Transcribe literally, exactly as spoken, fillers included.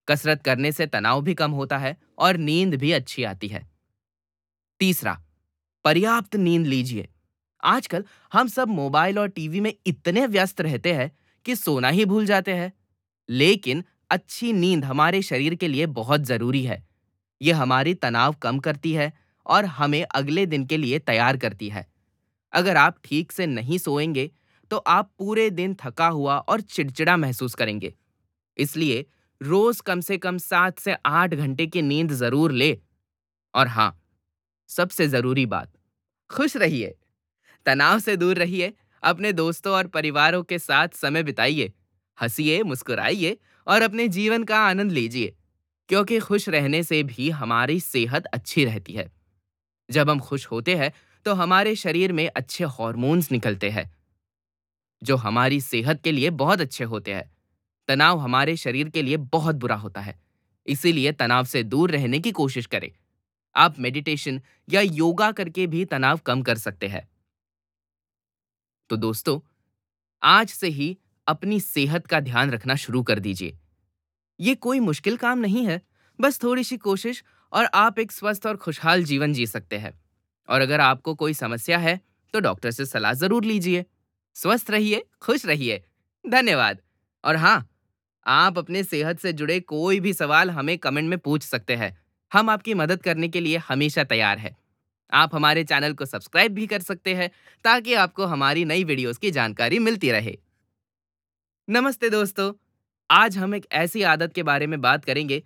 कसरत करने से तनाव भी कम होता है और नींद भी अच्छी आती है। तीसरा, पर्याप्त नींद लीजिए। आजकल हम सब मोबाइल और टीवी में इतने व्यस्त रहते हैं कि सोना ही भूल जाते हैं। लेकिन अच्छी नींद हमारे शरीर के लिए बहुत जरूरी है। ये हमारी तनाव कम करती है और हमें अगले दिन के लिए तैयार करती है। अगर आप ठीक से नहीं सोएंगे, तो आप पूरे दिन थका हुआ और चिड़चिड़ा महसूस करेंगे। इसलिए रोज कम से कम सात से आठ घंटे की नींद जरूर ले। और हाँ, सबसे जरूरी बात, खुश रहिए, तनाव से दूर रहिए, अपने दोस्तों और परिवारों के साथ समय बिताइए, हंसिए, मुस्कुराइए और अपने जीवन का आनंद लीजिए, क्योंकि खुश रहने से भी हमारी सेहत अच्छी रहती है। जब हम खुश होते हैं, तो हमारे शरीर में अच्छे हार्मोन्स निकलते हैं, जो हमारी सेहत के लिए बहुत अच्छे होते हैं। तनाव हमारे शरीर के लिए बहुत बुरा होता है, इसीलिए तनाव से दूर रहने की कोशिश करें। आप मेडिटेशन या योगा करके भी तनाव कम कर सकते हैं। तो दोस्तों, आज से ही अपनी सेहत का ध्यान रखना शुरू कर दीजिए। ये कोई मुश्किल काम नहीं है, बस थोड़ी सी कोशिश और आप एक स्वस्थ और खुशहाल जीवन जी सकते हैं। और अगर आपको कोई समस्या है, तो डॉक्टर से सलाह जरूर लीजिए। स्वस्थ रहिए, खुश रहिए। धन्यवाद। और हाँ, आप अपने सेहत से जुड़े कोई भी सवाल हमें कमेंट में पूछ सकते हैं। हम आपकी मदद करने के लिए हमेशा तैयार हैं। आप हमारे चैनल को सब्सक्राइब भी कर सकते हैं, ताकि आपको हमारी नई वीडियोस की जानकारी मिलती रहे। नमस्ते दोस्तों, आज हम एक ऐसी आदत के बारे में बात करेंगे